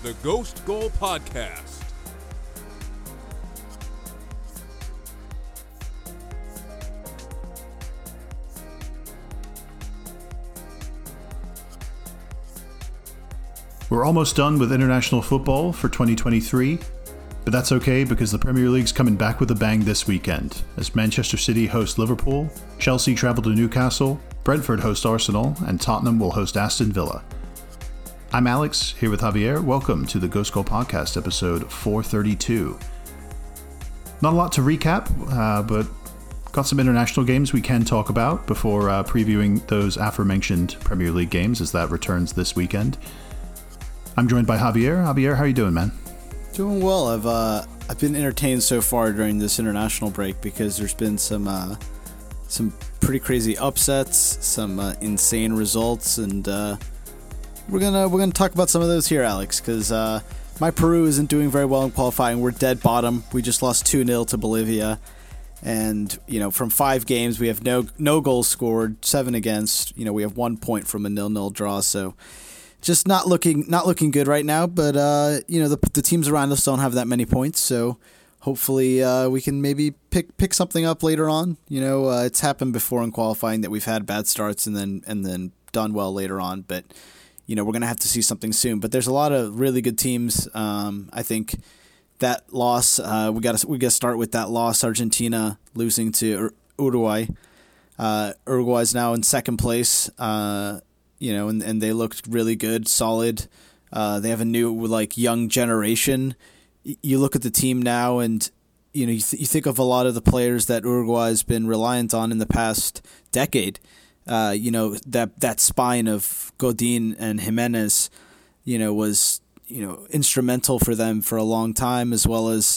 the Ghost Goal Podcast. We're almost done with international football for 2023, but that's okay because the Premier League's coming back with a bang this weekend as Manchester City host Liverpool, Chelsea travel to Newcastle, Brentford host Arsenal, and Tottenham will host Aston Villa. I'm Alex, here with Javier. Welcome to the Ghost Goal Podcast, episode 432. Not a lot to recap, but got some international games we can talk about before previewing those aforementioned Premier League games as that returns this weekend. I'm joined by Javier. Javier, how are you doing, man? Doing well. I've been entertained so far during this international break because there's been some pretty crazy upsets, some insane results, and we're gonna talk about some of those here, Alex, because my Peru isn't doing very well in qualifying. We're dead bottom. We just lost 2-0 to Bolivia, and from 5 games we have no goals scored, 7 against. We have 1 point from a 0-0 draw, so just not looking good right now. But the teams around us don't have that many points, so hopefully we can maybe pick something up later on. It's happened before in qualifying that we've had bad starts and then done well later on, but we're going to have to see something soon. But there's a lot of really good teams. I think that loss, we got to start with that loss, Argentina losing to Uruguay. Uruguay's now in second place, and they looked really good, solid. They have a new, young generation. You look at the team now and, you think of a lot of the players that Uruguay has been reliant on in the past decade. That spine of Godin and Jimenez, was, instrumental for them for a long time, as well as,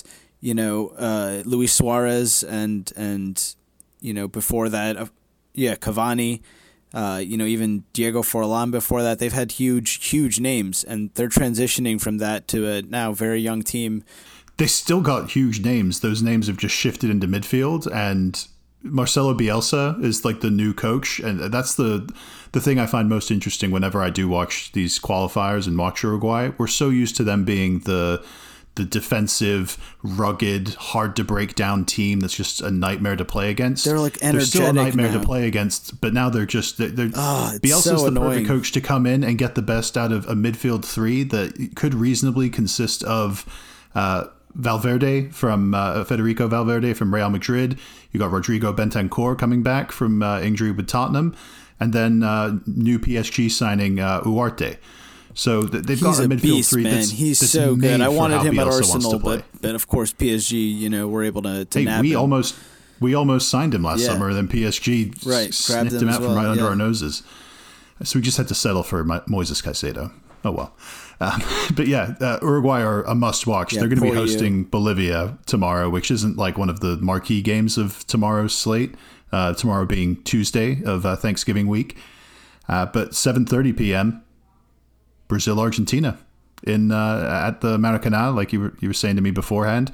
Luis Suarez and before that, Cavani, even Diego Forlan before that. They've had huge names, and they're transitioning from that to a now very young team. They still got huge names. Those names have just shifted into midfield, and Marcelo Bielsa is like the new coach, and that's the thing I find most interesting whenever I do watch these qualifiers and watch Uruguay. We're so used to them being the defensive, rugged, hard to break down team that's just a nightmare to play against. They're energetic. They're still a nightmare now to play against, but now they're Bielsa's so the annoying. perfect coach to come in and get the best out of a midfield three that could reasonably consist of Valverde from Federico Valverde from Real Madrid. You got Rodrigo Bentancur coming back from injury with Tottenham, and then new PSG signing Ugarte. So they've got a midfield beast, three. Man. He's so good. I wanted him at Arsenal, but of course PSG, were able to nab him. We almost signed him last summer, and then PSG grabbed sniffed him out from right under our noses. So we just had to settle for Moises Caicedo. Oh well. But Uruguay are a must-watch. They're going to be hosting Bolivia tomorrow, which isn't like one of the marquee games of tomorrow's slate. Tomorrow being Tuesday of Thanksgiving week. But 7:30 p.m., Brazil-Argentina at the Maracanã, like you were saying to me beforehand.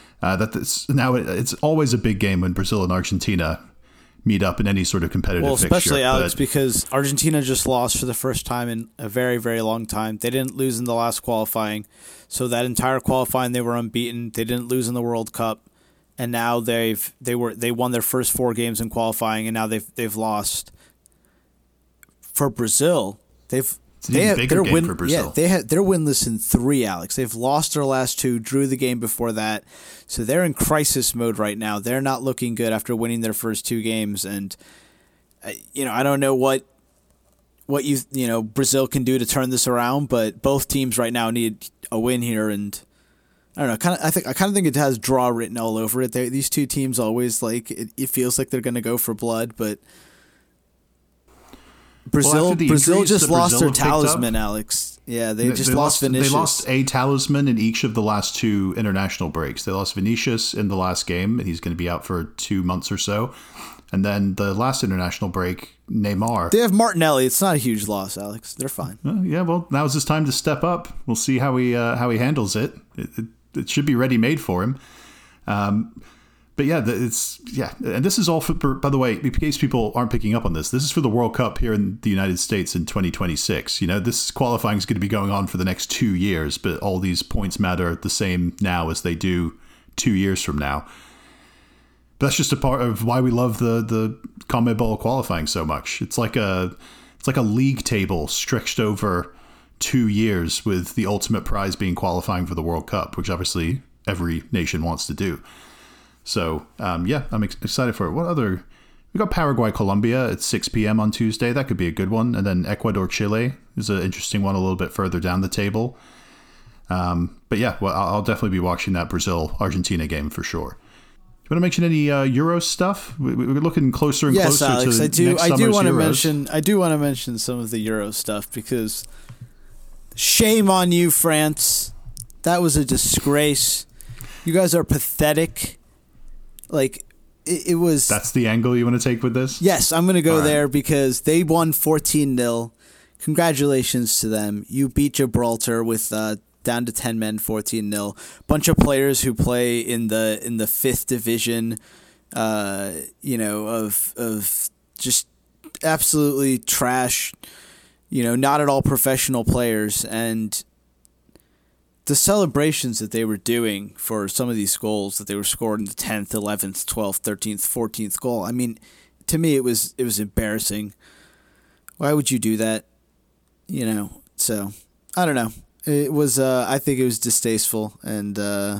It's always a big game when Brazil and Argentina meet up in any sort of competitive fixture. Well, especially, Alex, because Argentina just lost for the first time in a very, very long time. They didn't lose in the last qualifying. So that entire qualifying, they were unbeaten. They didn't lose in the World Cup. And now they won their first 4 games in qualifying, and now they've lost. For Brazil, they're winless in 3, Alex. They've lost their last 2, drew the game before that. So they're in crisis mode right now. They're not looking good after winning their first 2 games. And, I don't know what Brazil can do to turn this around, but both teams right now need a win here. And I don't know, I kind of think it has draw written all over it. These 2 teams always, it feels like they're going to go for blood, but Brazil just lost their talisman, Alex. Yeah, they lost Vinicius. They lost a talisman in each of the last 2 international breaks. They lost Vinicius in the last game, and he's going to be out for 2 months or so. And then the last international break, Neymar. They have Martinelli. It's not a huge loss, Alex. They're fine. Well, now's his time to step up. We'll see how he handles it. It should be ready-made for him. But yeah, and this is all for, by the way, in case people aren't picking up on this is for the World Cup here in the United States in 2026. This qualifying is going to be going on for the next 2 years, but all these points matter the same now as they do 2 years from now. But that's just a part of why we love the CONMEBOL qualifying so much. It's like a league table stretched over 2 years, with the ultimate prize being qualifying for the World Cup, which obviously every nation wants to do. So, I'm excited for it. What other... We got Paraguay, Colombia at 6 p.m. on Tuesday. That could be a good one. And then Ecuador, Chile is an interesting one a little bit further down the table. But yeah, well, I'll definitely be watching that Brazil-Argentina game for sure. Do you want to mention any Euro stuff? We're looking closer and closer Alex, to next summer's Euros. I do want to mention some of the Euro stuff, because shame on you, France. That was a disgrace. You guys are pathetic. Like, it was... That's the angle you want to take with this? Yes, I'm going to go there because they won 14-0. Congratulations to them. You beat Gibraltar with down to 10 men, 14-0. Bunch of players who play in the fifth division, of just absolutely trash, not at all professional players. And the celebrations that they were doing for some of these goals that they were scored in the 10th, 11th, 12th, 13th, 14th goal. I mean, to me, it was embarrassing. Why would you do that? So I don't know. It was, I think it was distasteful, and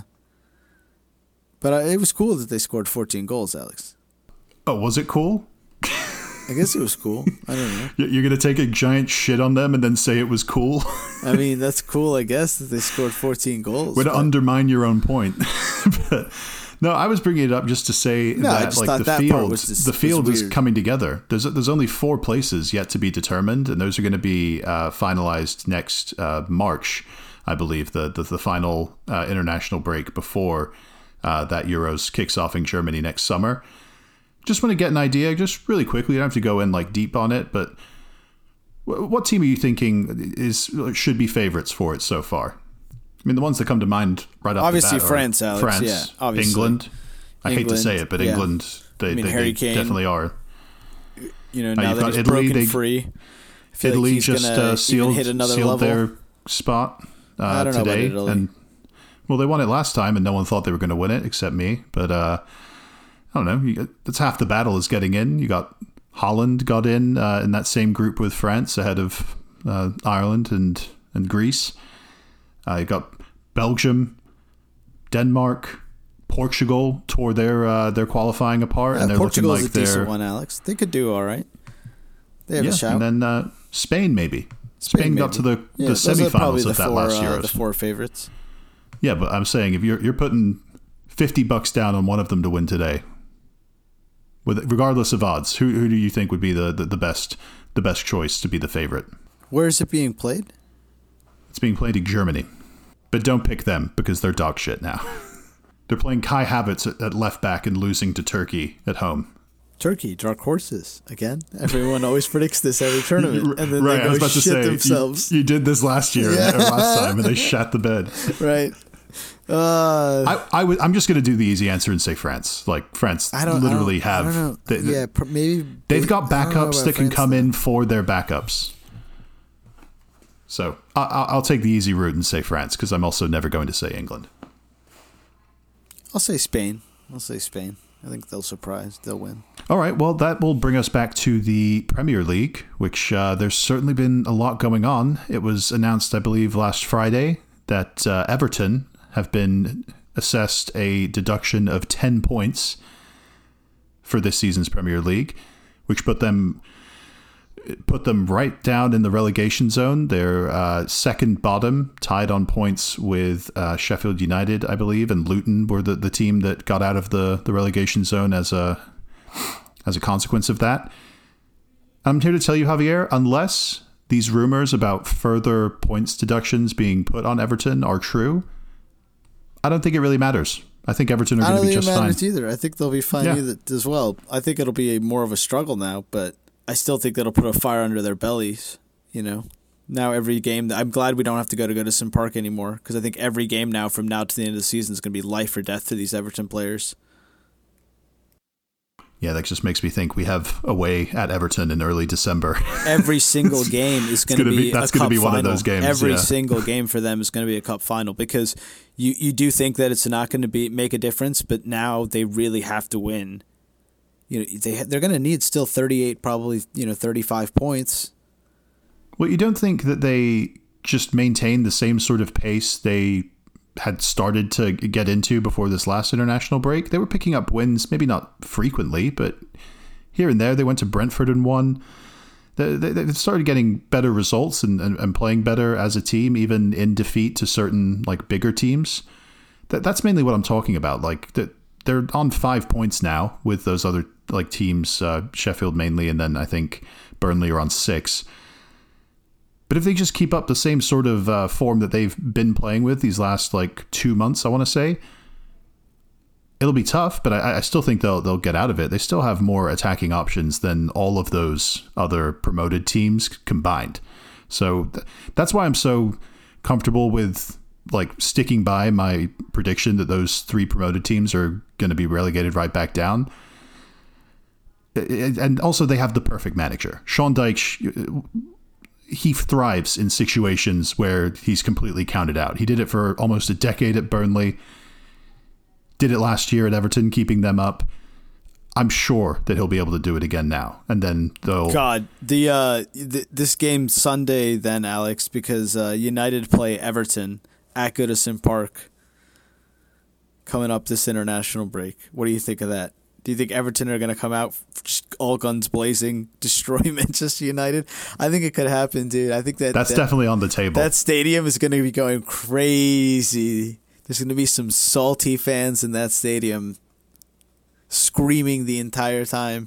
but it was cool that they scored 14 goals, Alex. Oh, was it cool? I guess it was cool. I don't know. You're going to take a giant shit on them and then say it was cool? I mean, that's cool, I guess, that they scored 14 goals. Way to undermine your own point. But, no, I was bringing it up just to say that the field is coming together. There's only 4 places yet to be determined, and those are going to be finalized next March, I believe, the final international break before that Euros kicks off in Germany next summer. Just want to get an idea, just really quickly. You don't have to go in deep on it, but what team are you thinking should be favorites for it so far? I mean, the ones that come to mind right off obviously the bat France, Alex. France, yeah, obviously. England. I hate to say it, but yeah. England, they definitely are. Now that he's broken free, I feel Italy like just sealed their spot I don't know today, about Italy. and they won it last time, and no one thought they were going to win it except me. But I don't know. That's half the battle is getting in. You got Holland got in that same group with France ahead of Ireland and Greece. You got Belgium, Denmark, Portugal tore their qualifying apart, and they're Portugal's looking like a decent one, Alex. They could do all right. They have a shout. And then Spain maybe. Spain got to the semifinals of that last Euros. The 4 favorites. Yeah, but I'm saying if you're putting $50 down on one of them to win today, regardless of odds, who do you think would be the best choice to be the favorite? Where is it being played? It's being played in Germany, but don't pick them because they're dog shit now. They're playing Kai Havertz at left back and losing to Turkey at home. Turkey, dark horses again. Everyone always predicts this every tournament, and then they go shit themselves. You did this last year, or last time, and they shat the bed. Right. I'm just going to do the easy answer and say France. Like France literally have. I don't know. Maybe they've got backups that can come in for their backups. So I'll take the easy route and say France, because I'm also never going to say England. I'll say Spain. I think they'll surprise. They'll win. All right. Well, that will bring us back to the Premier League, which there's certainly been a lot going on. It was announced, I believe, last Friday that Everton have been assessed a deduction of 10 points for this season's Premier League, which put them right down in the relegation zone. They're second bottom, tied on points with Sheffield United, I believe, and Luton were the team that got out of the relegation zone as a consequence of that. I'm here to tell you, Javier, unless these rumors about further points deductions being put on Everton are true, I don't think it really matters. I think Everton are going to be just fine. I don't think it matters either. I think they'll be fine as well. I think it'll be more of a struggle now, but I still think that'll put a fire under their bellies, Now every game, I'm glad we don't have to go to Goodison Park anymore, because I think every game now from now to the end of the season is going to be life or death to these Everton players. Yeah, that just makes me think we have away at Everton in early December. Every single game is going to be that's going to be one final. of those games. Every single game for them is going to be a cup final, because you do think that it's not going to make a difference, but now they really have to win. They're going to need still 38, probably 35 points. Well, you don't think that they just maintain the same sort of pace they had started to get into before this last international break? They were picking up wins, maybe not frequently, but here and there. They went to Brentford and won. They started getting better results and playing better as a team, even in defeat to certain like bigger teams. That's mainly what I'm talking about. Like they're on 5 points now with those other like teams, Sheffield mainly, and then I think Burnley are on 6. But if they just keep up the same sort of form that they've been playing with these last like 2 months, I want to say, it'll be tough, but I still think they'll get out of it. They still have more attacking options than all of those other promoted teams combined. So that's why I'm so comfortable with like sticking by my prediction that those 3 promoted teams are going to be relegated right back down. And also they have the perfect manager. Sean Dyche, he thrives in situations where he's completely counted out. He did it for almost a decade at Burnley. Did it last year at Everton, keeping them up. I'm sure that he'll be able to do it again now. And then they'll... God, this game Sunday then, Alex, because United play Everton at Goodison Park coming up this international break. What do you think of that? Do you think Everton are going to come out just all guns blazing, destroy Manchester United? I think it could happen, dude. I think that's definitely on the table. That stadium is going to be going crazy. There's going to be some salty fans in that stadium screaming the entire time.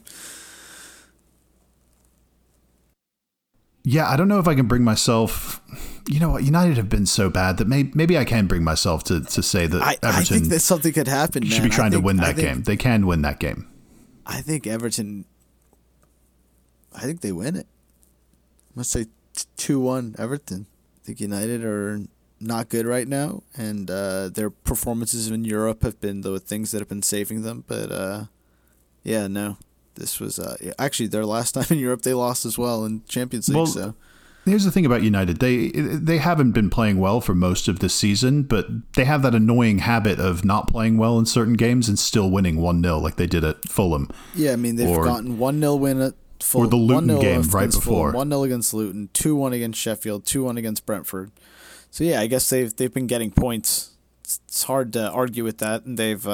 Yeah, I don't know if I can bring myself... You know what? United have been so bad that maybe I can bring myself to say that Everton... I think that something could happen, man. Should be trying to win that game. They can win that game. I think Everton... I think they win it. I'm going to say 2-1 Everton. I think United are not good right now, and their performances in Europe have been the things that have been saving them. But, yeah, no. This was... actually, their last time in Europe, they lost as well in Champions League, so... Here's the thing about United. They haven't been playing well for most of this season, but they have that annoying habit of not playing well in certain games and still winning 1-0 like they did at Fulham. Yeah, I mean, they've gotten 1-0 win at Fulham. Or the Luton game right before. 1-0 against Luton, 2-1 against Sheffield, 2-1 against Brentford. So, yeah, I guess they've been getting points. It's hard to argue with that, and they're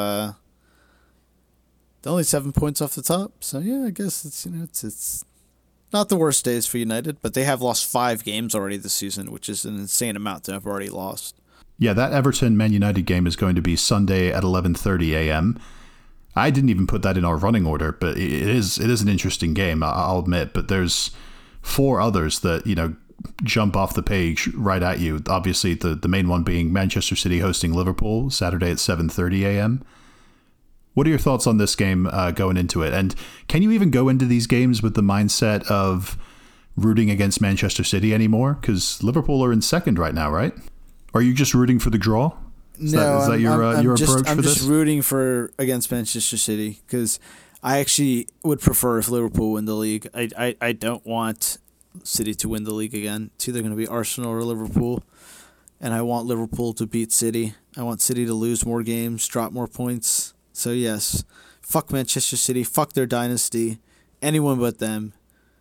only 7 points off the top. So, yeah, I guess it's not the worst days for United, but they have lost 5 games already this season, which is an insane amount to have already lost. Yeah, that Everton-Man United game is going to be Sunday at 11:30 a.m. I didn't even put that in our running order, but it is an interesting game, I'll admit. But there's 4 others that, jump off the page right at you. Obviously, the main one being Manchester City hosting Liverpool, Saturday at 7:30 a.m. What are your thoughts on this game going into it? And can you even go into these games with the mindset of rooting against Manchester City anymore? Because Liverpool are in second right now, right? Are you just rooting for the draw? Is that your approach for this? I'm just rooting against Manchester City because I actually would prefer if Liverpool win the league. I don't want City to win the league again. It's either going to be Arsenal or Liverpool. And I want Liverpool to beat City. I want City to lose more games, drop more points. So, yes, fuck Manchester City, fuck their dynasty, anyone but them.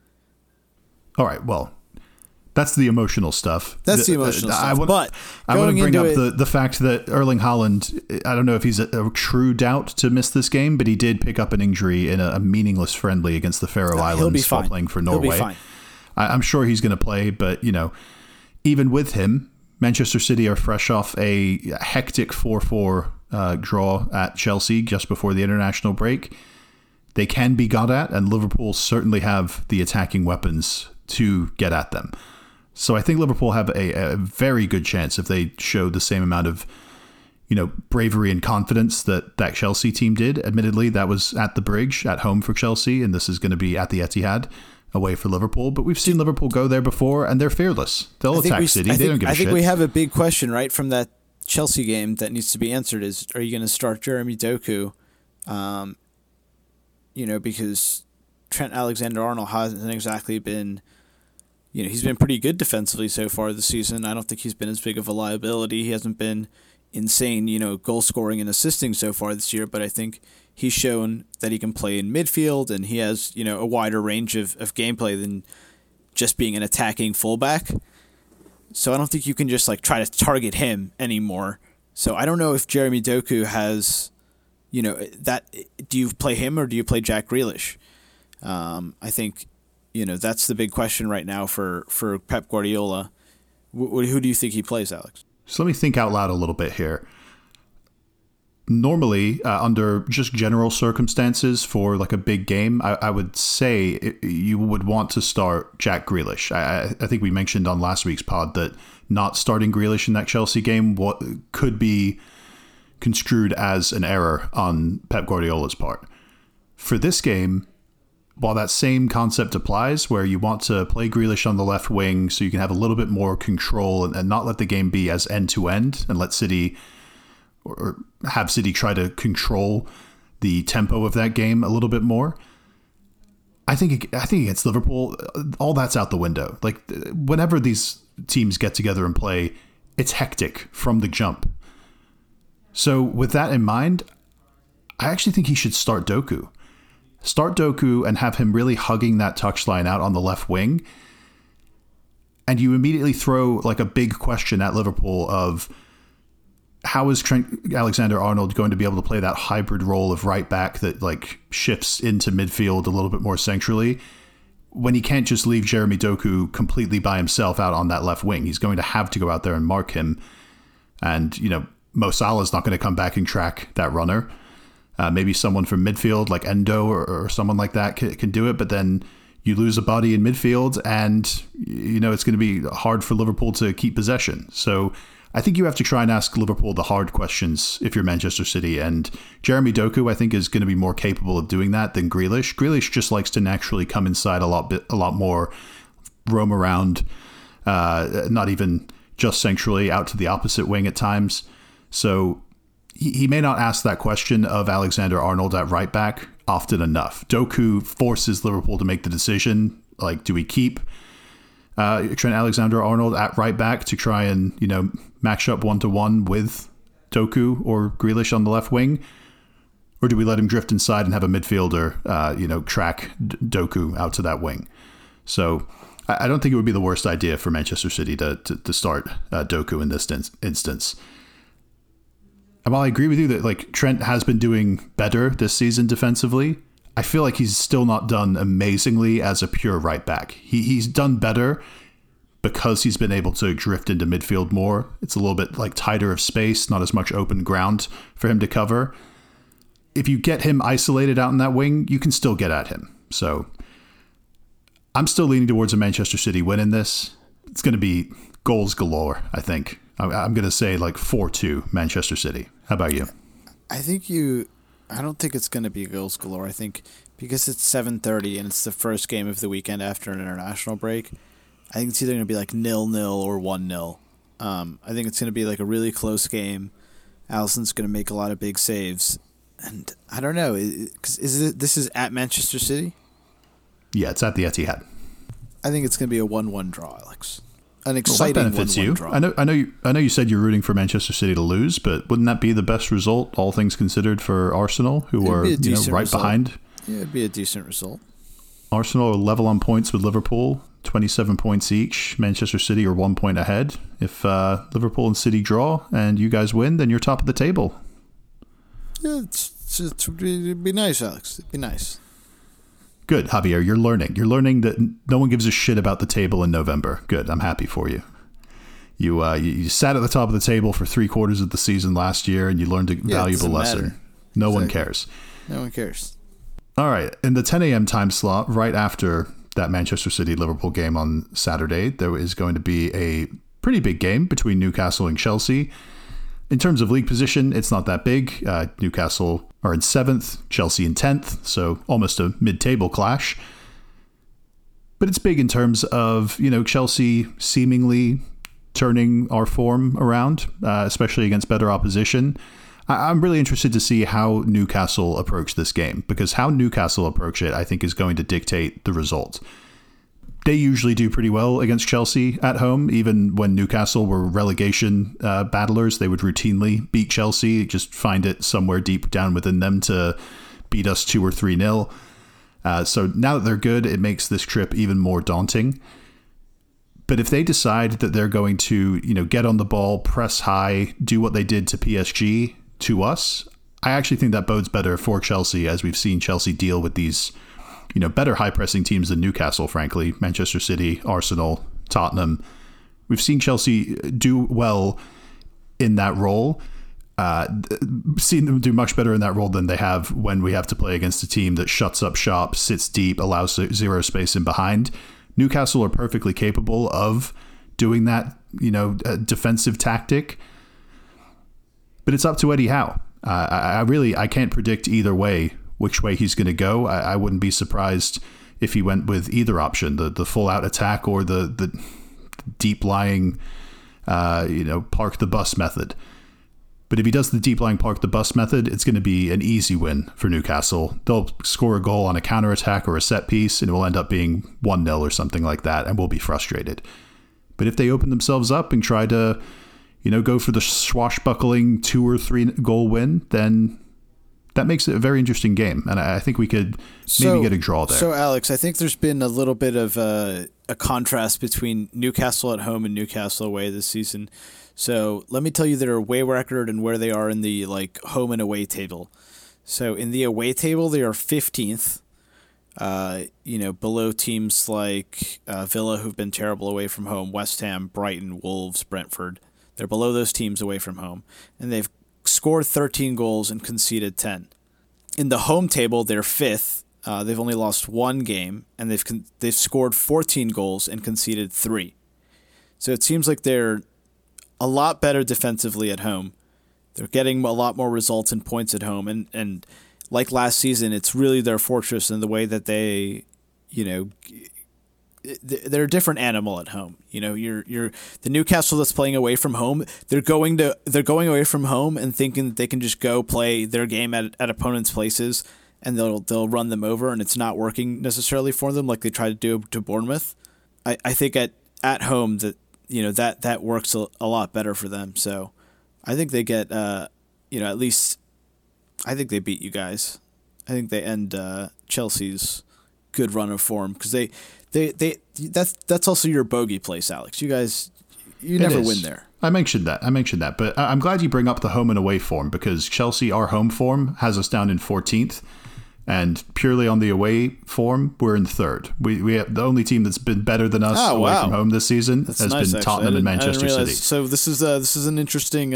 All right, well, that's the emotional stuff. That's the emotional stuff. But I want to bring up the fact that Erling Haaland, I don't know if he's a true doubt to miss this game, but he did pick up an injury in a meaningless friendly against the Faroe Islands while playing for Norway. He'll be fine. I'm sure he's going to play, but, even with him, Manchester City are fresh off a hectic 4-4 draw at Chelsea just before the international break. They can be got at, and Liverpool certainly have the attacking weapons to get at them. So I think Liverpool have a very good chance if they show the same amount of, bravery and confidence that Chelsea team did. Admittedly, that was at the Bridge at home for Chelsea, and this is going to be at the Etihad away for Liverpool. But we've seen Liverpool go there before, and they're fearless. They'll attack City. They don't give a shit. I think we have a big question, right, from that Chelsea game that needs to be answered is, are you going to start Jeremy Doku because Trent Alexander-Arnold hasn't exactly been, he's been pretty good defensively so far this season. I don't think he's been as big of a liability. He hasn't been insane, goal scoring and assisting so far this year, but I think he's shown that he can play in midfield, and he has, a wider range of gameplay than just being an attacking fullback. So I don't think you can just try to target him anymore. So I don't know if Jeremy Doku has, that. Do you play him or do you play Jack Grealish? I think, that's the big question right now for Pep Guardiola. Who do you think he plays, Alex? So let me think out loud a little bit here. Normally, under just general circumstances for a big game, I would say you would want to start Jack Grealish. I think we mentioned on last week's pod that not starting Grealish in that Chelsea game could be construed as an error on Pep Guardiola's part. For this game, while that same concept applies, where you want to play Grealish on the left wing so you can have a little bit more control and not let the game be as end-to-end and let City or have City try to control the tempo of that game a little bit more. I think against Liverpool, all that's out the window. Whenever these teams get together and play, it's hectic from the jump. So with that in mind, I actually think he should start Doku. Start Doku and have him really hugging that touchline out on the left wing. And you immediately throw a big question at Liverpool of, how is Trent Alexander-Arnold going to be able to play that hybrid role of right back that shifts into midfield a little bit more centrally when he can't just leave Jeremy Doku completely by himself out on that left wing? He's going to have to go out there and mark him. And, Mo Salah's not going to come back and track that runner. Maybe someone from midfield like Endo or someone like that can do it, but then you lose a body in midfield and, it's going to be hard for Liverpool to keep possession. So I think you have to try and ask Liverpool the hard questions if you're Manchester City. And Jeremy Doku, I think, is going to be more capable of doing that than Grealish. Grealish just likes to naturally come inside a lot more, roam around, not even just centrally, out to the opposite wing at times. So he may not ask that question of Alexander-Arnold at right back often enough. Doku forces Liverpool to make the decision, do we keep Trent Alexander-Arnold at right back to try and, match up 1-to-1 with Doku or Grealish on the left wing? Or do we let him drift inside and have a midfielder, track Doku out to that wing? So I don't think it would be the worst idea for Manchester City to start Doku in this instance. And while I agree with you that Trent has been doing better this season defensively, I feel like he's still not done amazingly as a pure right back. He's done better because he's been able to drift into midfield more. It's a little bit tighter of space, not as much open ground for him to cover. If you get him isolated out in that wing, you can still get at him. So I'm still leaning towards a Manchester City win in this. It's going to be goals galore, I think. I'm going to say 4-2 Manchester City. How about you? I don't think it's going to be goals galore. I think because it's 7:30 and it's the first game of the weekend after an international break, I think it's either going to be 0-0 or 1-0. I think it's going to be a really close game. Alisson's going to make a lot of big saves. And I don't know. This is at Manchester City? Yeah, it's at the Etihad. I think it's going to be a 1-1 draw, Alex. An exciting 1-1 draw. I know you said you're rooting for Manchester City to lose, but wouldn't that be the best result, all things considered, for Arsenal, who are right behind? Yeah, it'd be a decent result. Arsenal are level on points with Liverpool, 27 points each. Manchester City are 1 point ahead. If Liverpool and City draw and you guys win, then you're top of the table. Yeah, it'd be nice, Alex. It'd be nice. Good, Javier. You're learning. You're learning that no one gives a shit about the table in November. Good. I'm happy for you. You sat at the top of the table for 3/4 of the season last year, and you learned a valuable lesson. Matter. No one cares. No one cares. All right. In the 10 a.m. time slot, right after that Manchester City-Liverpool game on Saturday, there is going to be a pretty big game between Newcastle and Chelsea. In terms of league position, it's not that big. Newcastle are in 7th, Chelsea in 10th, so almost a mid-table clash. But it's big in terms of, Chelsea seemingly turning our form around, especially against better opposition. I'm really interested to see how Newcastle approach this game, because how Newcastle approach it, I think, is going to dictate the result. They usually do pretty well against Chelsea at home. Even when Newcastle were relegation battlers, they would routinely beat Chelsea, just find it somewhere deep down within them to beat us 2 or 3-0. So now that they're good, it makes this trip even more daunting. But if they decide that they're going to, get on the ball, press high, do what they did to PSG to us, I actually think that bodes better for Chelsea, as we've seen Chelsea deal with these better high-pressing teams than Newcastle, frankly. Manchester City, Arsenal, Tottenham. We've seen Chelsea do well in that role. Seen them do much better in that role than they have when we have to play against a team that shuts up shop, sits deep, allows zero space in behind. Newcastle are perfectly capable of doing that, defensive tactic. But it's up to Eddie Howe. I can't predict either way which way he's going to go. I wouldn't be surprised if he went with either option, the full out attack or the deep lying, park the bus method. But if he does the deep lying park the bus method, it's going to be an easy win for Newcastle. They'll score a goal on a counterattack or a set piece, and it will end up being 1-0 or something like that, and we'll be frustrated. But if they open themselves up and try to, go for the swashbuckling 2 or 3 goal win, then that makes it a very interesting game, and I think we could maybe get a draw there. So, Alex, I think there's been a little bit of a contrast between Newcastle at home and Newcastle away this season. So let me tell you their away record and where they are in the home and away table. So in the away table, they are 15th. Below teams like Villa, who've been terrible away from home, West Ham, Brighton, Wolves, Brentford. They're below those teams away from home, and they've scored 13 goals and conceded 10. In the home table, they're 5th. They've only lost 1 game, and they've scored 14 goals and conceded 3. So it seems like they're a lot better defensively at home. They're getting a lot more results and points at home, and like last season, it's really their fortress in the way that they, they're a different animal at home. You're the Newcastle that's playing away from home. They're going away from home and thinking that they can just go play their game at opponents' places, and they'll run them over, and it's not working necessarily for them like they tried to do to Bournemouth. I think at home that that works a lot better for them. So I think they get at least I think they beat you guys. I think they end Chelsea's good run of form, because they that's also your bogey place, Alex. You guys, you never win there. I mentioned that, but I'm glad you bring up the home and away form, because Chelsea, our home form, has us down in 14th, and purely on the away form, we're in 3rd. We have the only team that's been better than us away from home this season has been Tottenham and Manchester City. So this is an interesting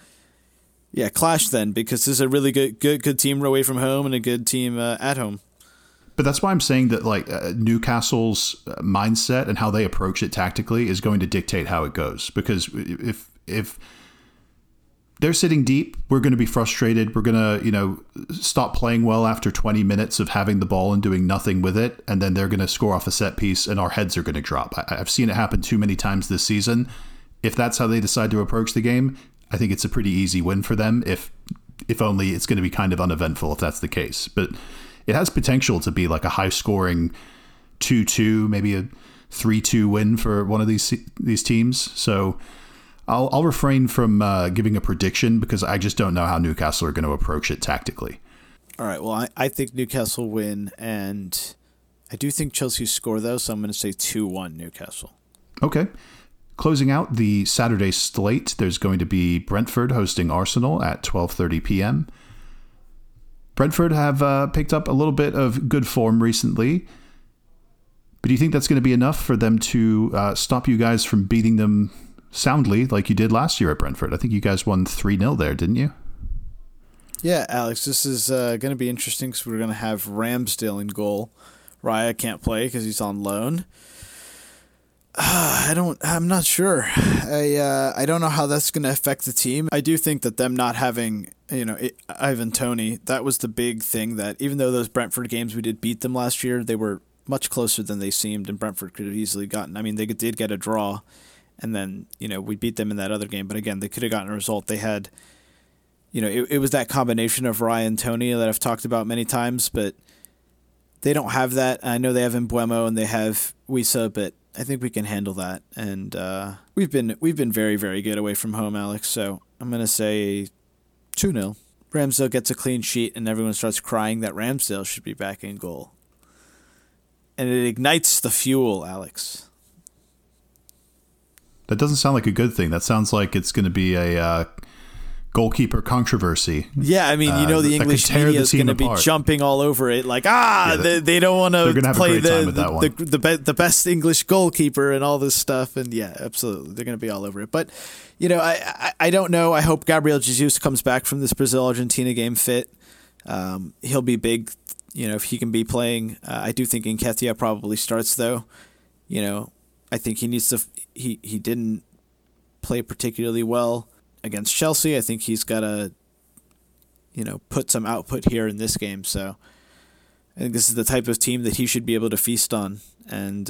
clash then, because this is a really good team away from home and a good team at home. But that's why I'm saying that Newcastle's mindset and how they approach it tactically is going to dictate how it goes. Because if they're sitting deep, we're going to be frustrated. We're going to stop playing well after 20 minutes of having the ball and doing nothing with it, and then they're going to score off a set piece, and our heads are going to drop. I've seen it happen too many times this season. If that's how they decide to approach the game, I think it's a pretty easy win for them. If only it's going to be kind of uneventful if that's the case, but it has potential to be like a high-scoring 2-2, maybe a 3-2 win for one of these teams. So I'll refrain from giving a prediction, because I just don't know how Newcastle are going to approach it tactically. All right, well, I think Newcastle win, and I do think Chelsea score, though, so I'm going to say 2-1 Newcastle. Okay. Closing out the Saturday slate, there's going to be Brentford hosting Arsenal at 12:30 p.m., Brentford have picked up a little bit of good form recently, but do you think that's going to be enough for them to stop you guys from beating them soundly like you did last year at Brentford? I think you guys won 3-0 there, didn't you? Yeah, Alex, this is going to be interesting, because we're going to have Ramsdale in goal. Raya can't play because he's on loan. I'm not sure. I don't know how that's going to affect the team. I do think that them not having, Ivan Toney, that was the big thing, that even though those Brentford games we did beat them last year, they were much closer than they seemed, and Brentford could have easily gotten. I mean, they did get a draw, and then, we beat them in that other game, but again, they could have gotten a result. They had, it was that combination of Ryan Toney that I've talked about many times, but they don't have that. I know they have Mbeumo and they have Wissa, but I think we can handle that. And we've been very, very good away from home, Alex. So I'm going to say 2-0. Ramsdale gets a clean sheet and everyone starts crying that Ramsdale should be back in goal. And it ignites the fuel, Alex. That doesn't sound like a good thing. That sounds like it's going to be a goalkeeper controversy. Yeah, I mean, the English media is going to be jumping all over it, like they don't want to play the best English goalkeeper and all this stuff, and yeah, absolutely, they're going to be all over it. But I don't know. I hope Gabriel Jesus comes back from this Brazil-Argentina game fit. He'll be big, if he can be playing. I do think Nketiah probably starts though. I think he needs to. He didn't play particularly well against Chelsea. I think he's got to, put some output here in this game. So I think this is the type of team that he should be able to feast on. And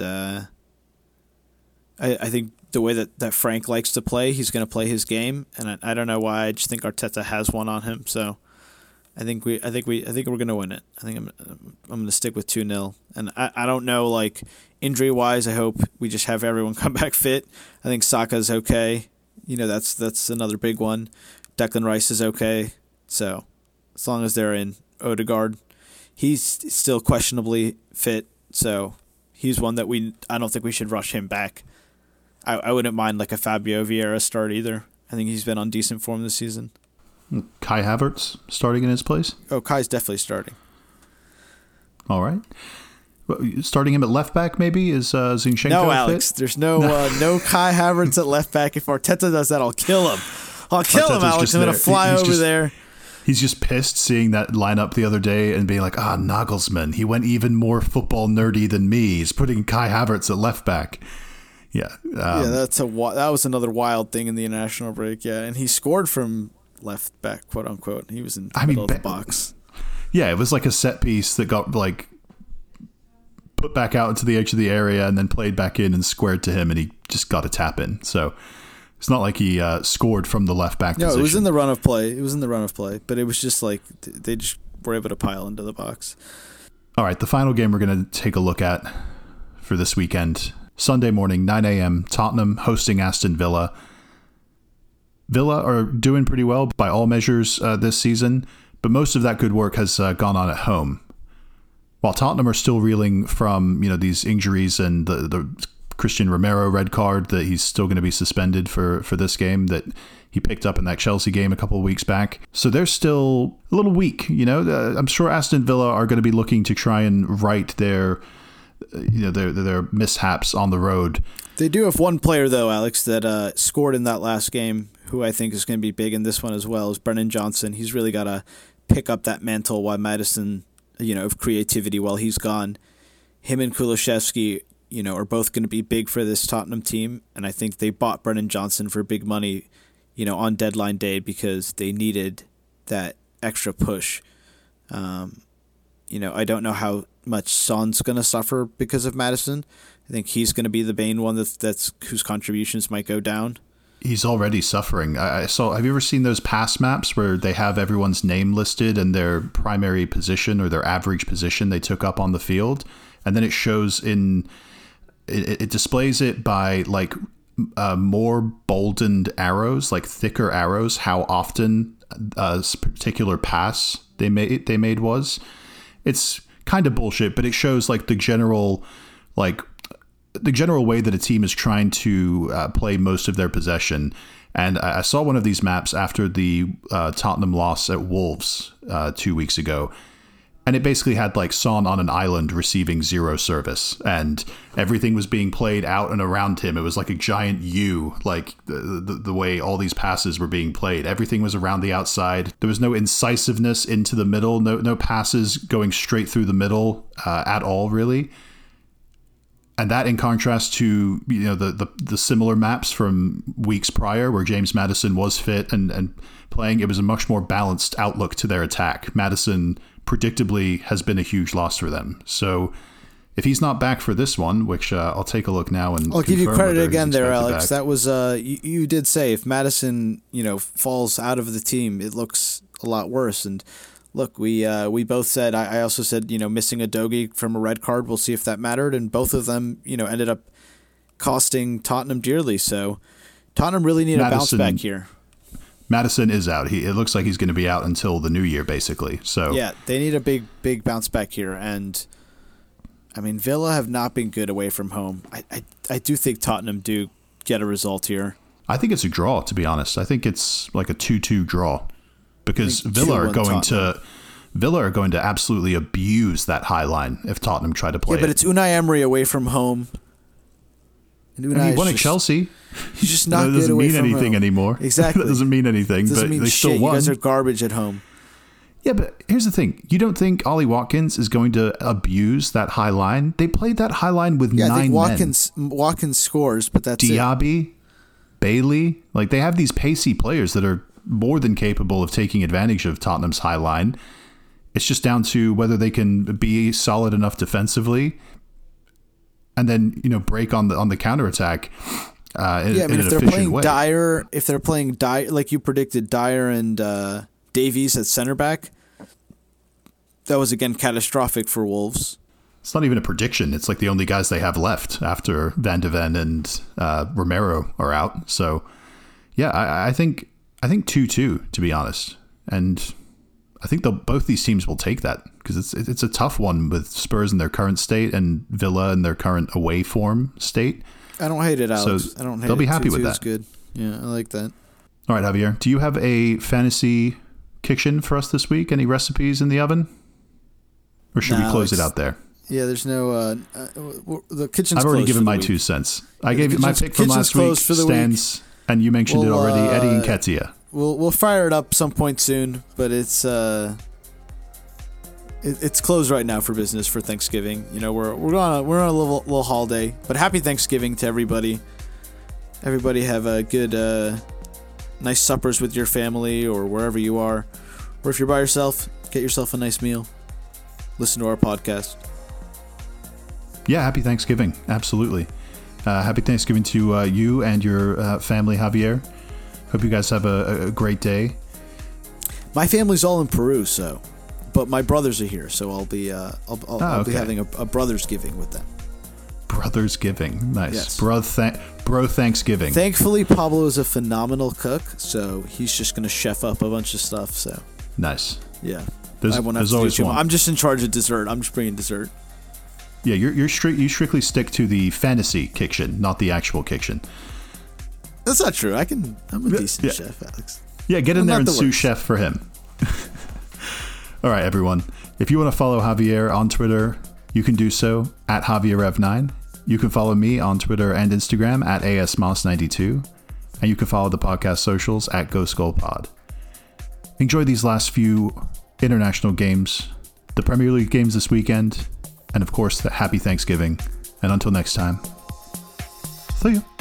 I think the way that Frank likes to play, he's going to play his game. And I don't know why. I just think Arteta has one on him. So I think we're going to win it. I think I'm going to stick with 2-0. And I don't know, like injury wise, I hope we just have everyone come back fit. I think Saka's okay. That's another big one. Declan Rice is okay. So as long as they're in, Odegaard, he's still questionably fit. So he's one that I don't think we should rush him back. I wouldn't mind like a Fabio Vieira start either. I think he's been on decent form this season. Kai Havertz starting in his place? Oh, Kai's definitely starting. All right. Starting him at left back maybe? Is Zinchenko No, Alex. fit? There's no Kai Havertz at left back. If Arteta does that, I'll kill him. Alex. I'm going to fly over there. He's just pissed seeing that lineup the other day and being like, Nagelsmann, he went even more football nerdy than me. He's putting Kai Havertz at left back. Yeah. That was another wild thing in the international break. Yeah, and he scored from left back, quote unquote. He was in the middle of the box. Yeah, it was like a set piece that got like put back out into the edge of the area and then played back in and squared to him, and he just got a tap in. So it's not like he scored from the left back position. No, it was in the run of play. But it was just like they just were able to pile into the box. All right, the final game we're going to take a look at for this weekend, Sunday morning, 9 a.m., Tottenham hosting Aston Villa. Villa are doing pretty well by all measures this season, but most of that good work has gone on at home. While Tottenham are still reeling from these injuries and the Christian Romero red card that he's still going to be suspended for this game that he picked up in that Chelsea game a couple of weeks back. So they're still a little weak. I'm sure Aston Villa are going to be looking to try and right their mishaps on the road. They do have one player though, Alex, that scored in that last game, who I think is going to be big in this one as well, is Brennan Johnson. He's really got to pick up that mantle while Maddison, of creativity while he's gone. Him and Kulusevski, are both going to be big for this Tottenham team, and I think they bought Brennan Johnson for big money, on deadline day because they needed that extra push. I don't know how much Son's going to suffer because of Maddison. I think he's going to be the main one that's whose contributions might go down. He's already suffering. I saw. Have you ever seen those pass maps where they have everyone's name listed and their primary position or their average position they took up on the field, and then it shows it displays it by like more boldened arrows, like thicker arrows, how often a particular pass they made was. It's kind of bullshit, but it shows like the general way that a team is trying to play most of their possession. And I saw one of these maps after the Tottenham loss at Wolves 2 weeks ago. And it basically had like Son on an island receiving zero service, and everything was being played out and around him. It was like a giant U, like the way all these passes were being played. Everything was around the outside. There was no incisiveness into the middle, no passes going straight through the middle at all, really. And that in contrast to the similar maps from weeks prior where James Maddison was fit and playing, it was a much more balanced outlook to their attack. Maddison predictably has been a huge loss for them. So if he's not back for this one, which I'll take a look now and I'll give you credit again there, Alex. Back. That was you did say if Madison falls out of the team, it looks a lot worse. And look, we both said I also said missing a Dogi from a red card. We'll see if that mattered, and both of them ended up costing Tottenham dearly. So Tottenham really need a bounce back here. Madison is out. It looks like he's going to be out until the new year, basically. So yeah, they need a big bounce back here. And I mean, Villa have not been good away from home. I do think Tottenham do get a result here. I think it's a draw, to be honest. I think it's like a 2-2 draw because Villa are going to absolutely abuse that high line if Tottenham try to play. Yeah, but it's Unai Emery away from home. And he won at Chelsea. He's just not good away from home. That doesn't mean anything anymore. Exactly. That doesn't mean anything, but they still won. You guys are garbage at home. Yeah, but here's the thing. You don't think Ollie Watkins is going to abuse that high line? They played that high line with 9 men. I think Watkins scores, but that's Diaby, Bailey. Like, they have these pacey players that are more than capable of taking advantage of Tottenham's high line. It's just down to whether they can be solid enough defensively and then, break on the counterattack in an efficient way. If they're playing Dyer, like you predicted, Dyer and Davies at center back, that was again catastrophic for Wolves. It's not even a prediction. It's like the only guys they have left after Van de Ven and Romero are out. So, yeah, I think 2-2, to be honest. And I think both these teams will take that because it's a tough one with Spurs in their current state and Villa in their current away form state. I don't hate it, Alex. So I don't hate it. They'll be happy 2-2 with that. Is good. Yeah, I like that. All right, Javier, do you have a fantasy kitchen for us this week? Any recipes in the oven? Or should we close it out there? Yeah, there's no... the kitchen's I've already closed given my week. 2 cents. I gave you my pick from last week, stands, and you mentioned it already, Eddie Nketiah. We'll fire it up some point soon, but it's closed right now for business for Thanksgiving. We're on a little holiday, but happy Thanksgiving to everybody. Everybody have a good, nice suppers with your family or wherever you are, or if you're by yourself, get yourself a nice meal. Listen to our podcast. Yeah, happy Thanksgiving. Absolutely. Happy Thanksgiving to you and your family, Javier. Hope you guys have a great day. My family's all in Peru, but my brothers are here, so I'll be I'll be having a brothers giving with them. Brothers giving, nice. Yes. Bro Thanksgiving. Thankfully, Pablo is a phenomenal cook, so he's just gonna chef up a bunch of stuff. So nice. Yeah, there's always one. I'm just in charge of dessert. I'm just bringing dessert. Yeah, you strictly stick to the fantasy kitchen, not the actual kitchen. That's not true. I'm a decent chef, Alex. Yeah, get in there and sous chef for him. All right, everyone. If you want to follow Javier on Twitter, you can do so at JavierRev9. You can follow me on Twitter and Instagram at ASMoss92. And you can follow the podcast socials at GoSkullPod. Enjoy these last few international games, the Premier League games this weekend, and of course, the happy Thanksgiving. And until next time, see you.